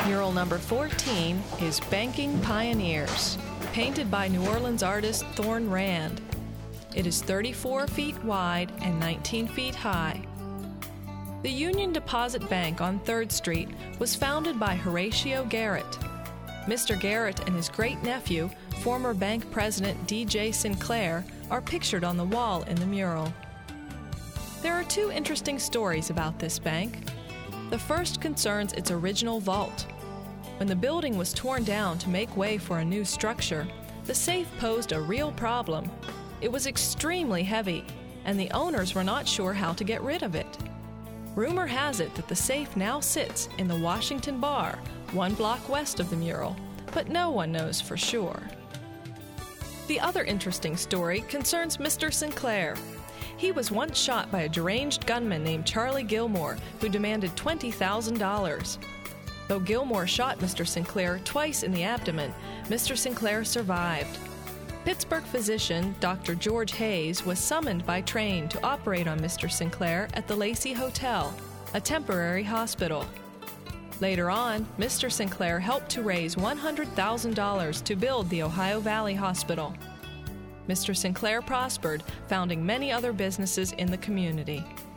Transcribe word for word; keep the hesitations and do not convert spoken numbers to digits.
Mural number fourteen is Banking Pioneers, painted by New Orleans artist Thorne Rand. It is thirty-four feet wide and nineteen feet high. The Union Deposit Bank on third Street was founded by Horatio Garrett. Mister Garrett and his great-nephew, former bank president D J Sinclair, are pictured on the wall in the mural. There are two interesting stories about this bank. The first concerns its original vault. When the building was torn down to make way for a new structure, the safe posed a real problem. It was extremely heavy, and the owners were not sure how to get rid of it. Rumor has it that the safe now sits in the Washington Bar, one block west of the mural, but no one knows for sure. The other interesting story concerns Mister Sinclair. He was once shot by a deranged gunman named Charlie Gilmore, who demanded twenty thousand dollars. Though Gilmore shot Mister Sinclair twice in the abdomen, Mister Sinclair survived. Pittsburgh physician Doctor George Hayes was summoned by train to operate on Mister Sinclair at the Lacey Hotel, a temporary hospital. Later on, Mister Sinclair helped to raise one hundred thousand dollars to build the Ohio Valley Hospital. Mister Sinclair prospered, founding many other businesses in the community.